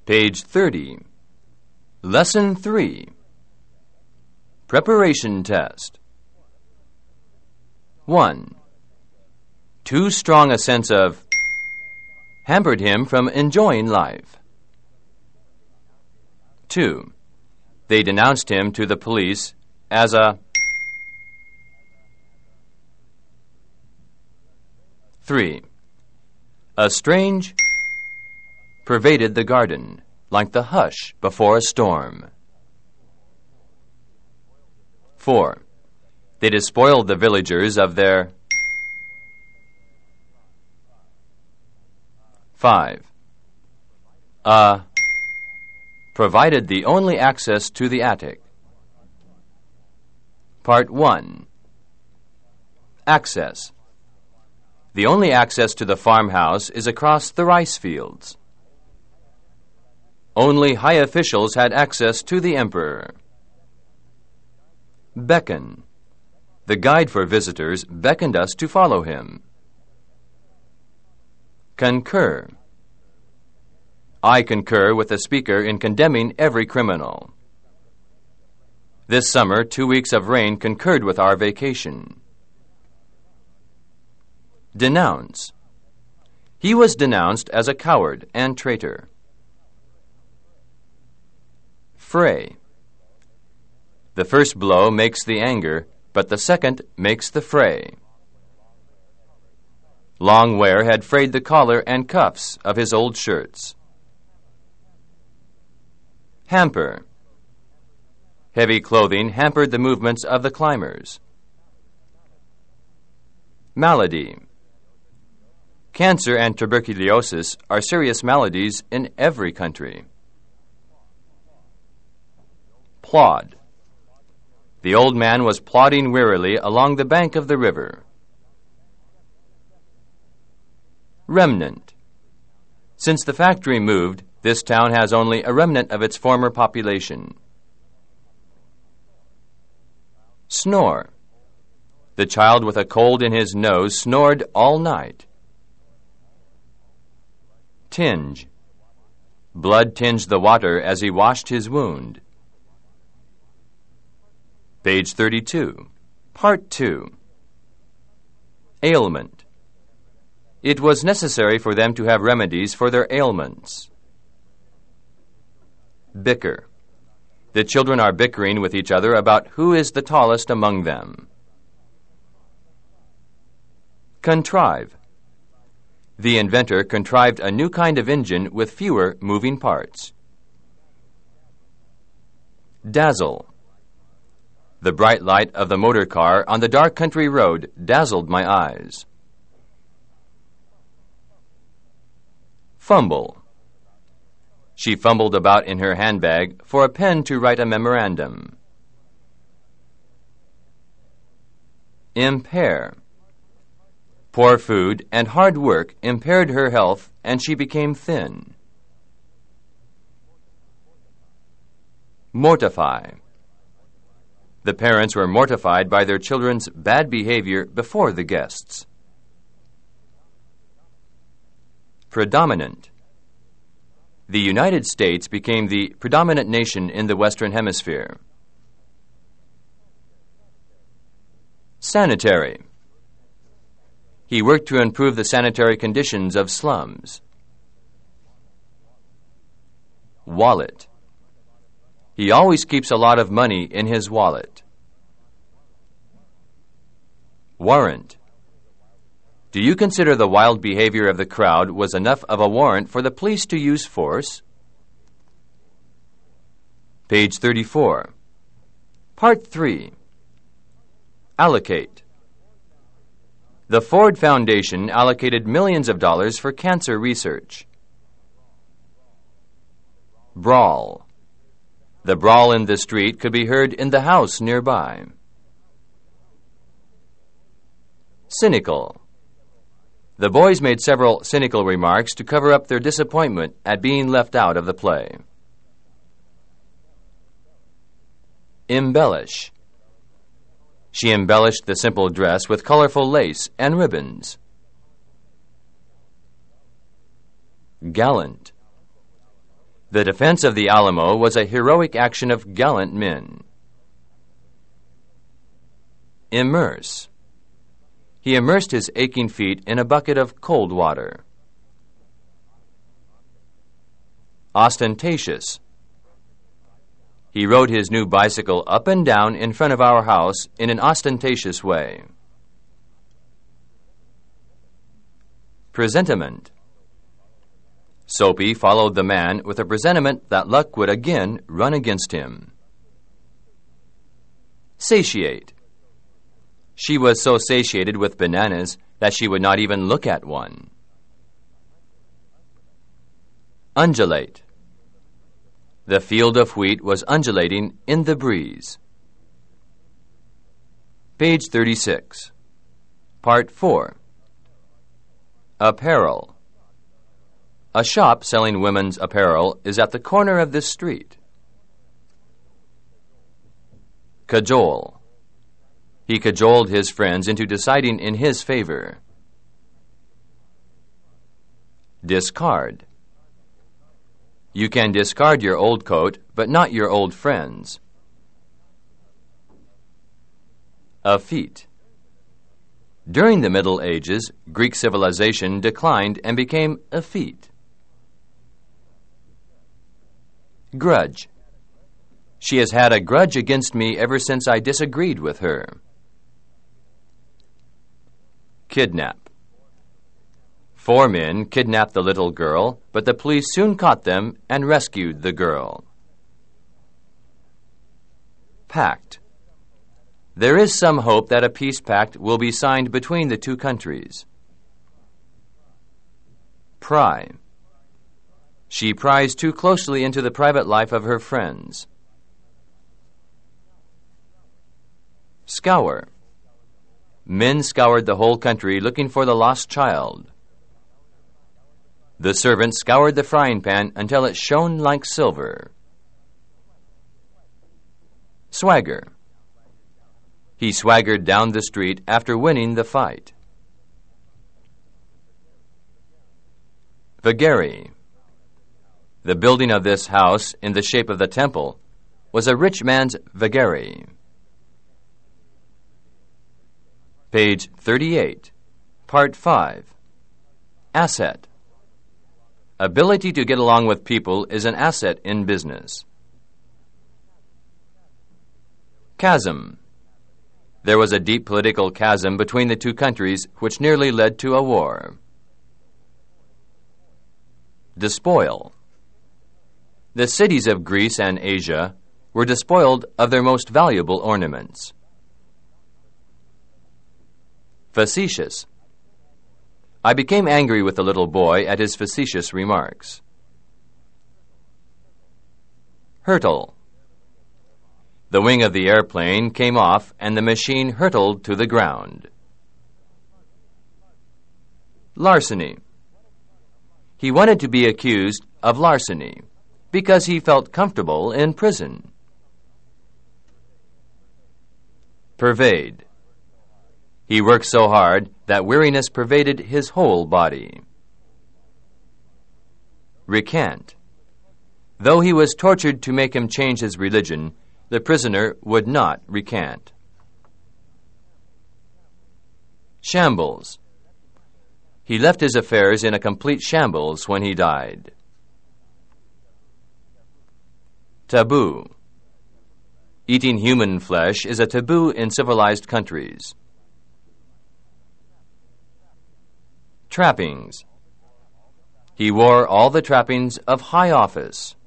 Page 30. Lesson 3. Preparation test. 1. Too strong a sense of hampered him from enjoying life. 2. They denounced him to the police as a 3. A strange pervaded the garden, like the hush before a storm. 4. They despoiled the villagers of their 5. Provided the only access to the attic. Part 1. Access. The only access to the farmhouse is across the rice fields. Only high officials had access to the emperor. Beckon. The guide for visitors beckoned us to follow him. Concur. I concur with the speaker in condemning every criminal. This summer, 2 weeks of rain concurred with our vacation. Denounce. He was denounced as a coward and traitor. Fray. The first blow makes the anger, but the second makes the fray. Long wear had frayed the collar and cuffs of his old shirts. Hamper. Heavy clothing hampered the movements of the climbers. Malady. Cancer and tuberculosis are serious maladies in every country. Plod. The old man was plodding wearily along the bank of the river. Remnant. Since the factory moved, this town has only a remnant of its former population. Snore. The child with a cold in his nose snored all night. Tinge. Blood tinged the water as he washed his wound. Page 32. Part 2. Ailment. It was necessary for them to have remedies for their ailments. Bicker. The children are bickering with each other about who is the tallest among them. Contrive. The inventor contrived a new kind of engine with fewer moving parts. Dazzle. The bright light of the motor car on the dark country road dazzled my eyes. Fumble. She fumbled about in her handbag for a pen to write a memorandum. Impair. Poor food and hard work impaired her health, and she became thin. Mortify. The parents were mortified by their children's bad behavior before the guests. Predominant. The United States became the predominant nation in the Western Hemisphere. Sanitary. He worked to improve the sanitary conditions of slums. Wallet. He always keeps a lot of money in his wallet. Warrant. Do you consider the wild behavior of the crowd was enough of a warrant for the police to use force? Page 34. Part 3. Allocate. The Ford Foundation allocated millions of dollars for cancer research. Brawl. The brawl in the street could be heard in the house nearby. Cynical. The boys made several cynical remarks to cover up their disappointment at being left out of the play. Embellish. She embellished the simple dress with colorful lace and ribbons. Gallant. The defense of the Alamo was a heroic action of gallant men. Immerse. He immersed his aching feet in a bucket of cold water. Ostentatious. He rode his new bicycle up and down in front of our house in an ostentatious way. Presentiment. Soapy followed the man with a presentiment that luck would again run against him. Satiate. She was so satiated with bananas that she would not even look at one. Undulate. The field of wheat was undulating in the breeze. Page 36. Part 4. Apparel. A shop selling women's apparel is at the corner of this street. Cajole. He cajoled his friends into deciding in his favor. Discard. You can discard your old coat, but not your old friends. Effete. During the Middle Ages, Greek civilization declined and became effete. Grudge. She has had a grudge against me ever since I disagreed with her. Kidnap. 4 men kidnapped the little girl, but the police soon caught them and rescued the girl. Pact. There is some hope that a peace pact will be signed between the two countries. Pry. She pries too closely into the private life of her friends. Scour. Men scoured the whole country looking for the lost child. The servant scoured the frying pan until it shone like silver. Swagger. He swaggered down the street after winning the fight. Vagary. The building of this house, in the shape of the temple, was a rich man's vagary. Page 38, Part 5. Asset. Ability to get along with people is an asset in business. Chasm. There was a deep political chasm between the two countries which nearly led to a war. Despoil. The cities of Greece and Asia were despoiled of their most valuable ornaments. Facetious. I became angry with the little boy at his facetious remarks. Hurtle. The wing of the airplane came off and the machine hurtled to the ground. Larceny. He wanted to be accused of larceny because he felt comfortable in prison. Pervade. He worked so hard that weariness pervaded his whole body. Recant. Though he was tortured to make him change his religion, the prisoner would not recant. Shambles. He left his affairs in a complete shambles when he died. Taboo. Eating human flesh is a taboo in civilized countries. Trappings. He wore all the trappings of high office.